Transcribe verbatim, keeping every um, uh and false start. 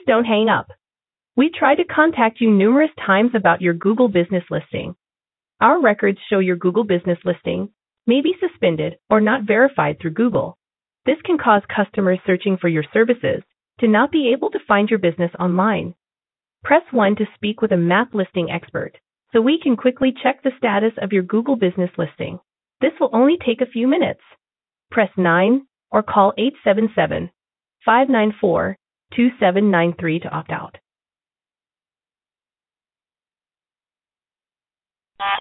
don't hang up. We tried to contact you numerous times about your Google business listing. Our records show your Google business listing may be suspended or not verified through Google. This can cause customers searching for your services to not be able to find your business online. Press one to speak with a map listing expert so we can quickly check the status of your Google business listing. This will only take a few minutes. Press nine or call eight seven seven, five nine four, two seven nine three to opt out.